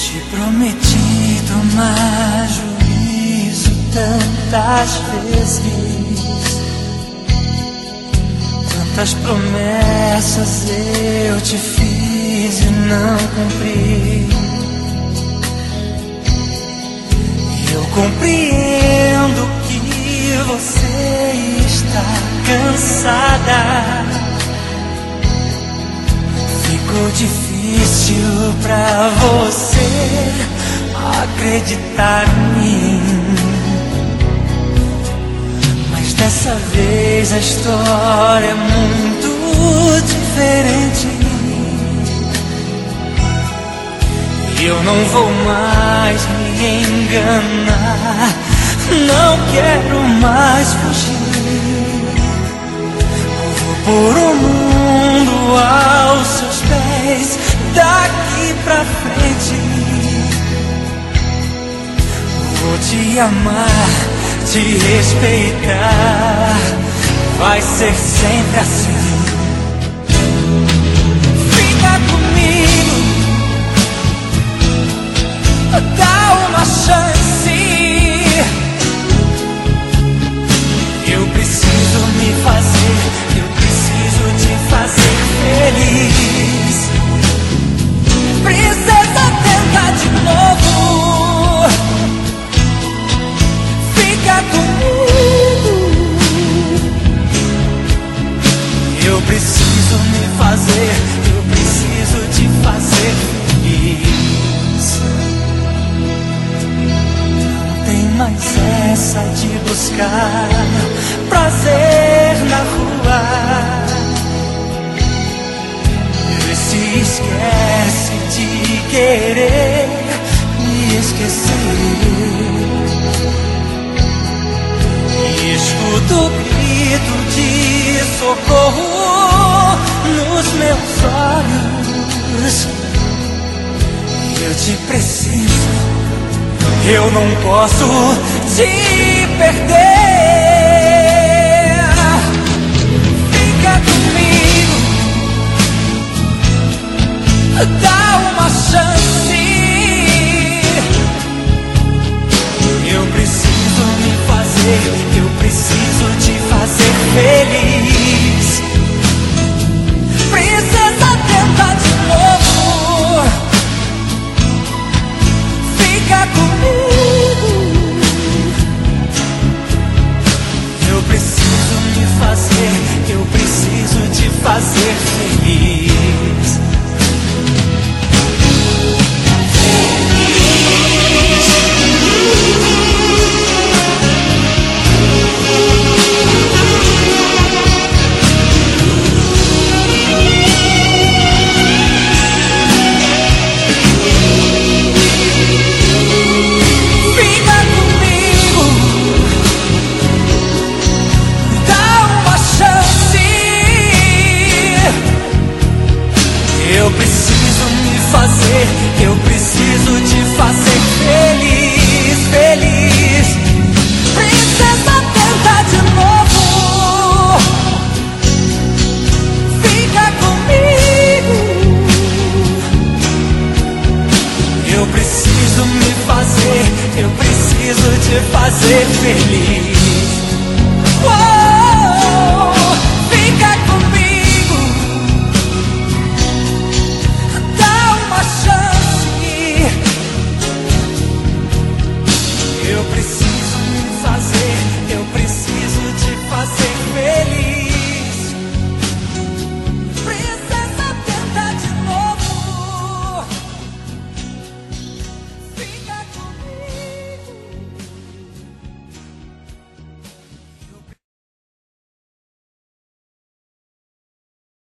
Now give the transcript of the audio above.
Te prometi tomar juízo tantas vezes, tantas promessas eu te fiz e não cumpri. E eu compreendo que você está cansada. Ficou difícil pra você acreditar em mim, mas dessa vez a história é muito diferente. E eu não vou mais me enganar, não quero mais fugir. Vou pôr o mundo aos seus pés daqui pra frente. Vou te amar, te respeitar, vai ser sempre assim. Fica comigo, dá uma chance. Eu preciso me fazer, eu preciso te fazer feliz. Princesa, tenta de novo. Fica comigo. Eu preciso me fazer, eu preciso te fazer feliz. Não tem mais essa de buscar prazer na rua. Se esquece de querer me esquecer. E escuto o grito de socorro nos meus olhos. Eu te preciso, eu não posso te perder. Fica comigo, dá uma chance. Eu preciso me fazer, eu preciso te fazer feliz. Princesa, tenta de novo. Fica comigo. Eu preciso me fazer, eu preciso te fazer feliz. Eu preciso me fazer, eu preciso te fazer feliz, feliz. Princesa, tenta de novo. Fica comigo. Eu preciso me fazer, eu preciso te fazer feliz.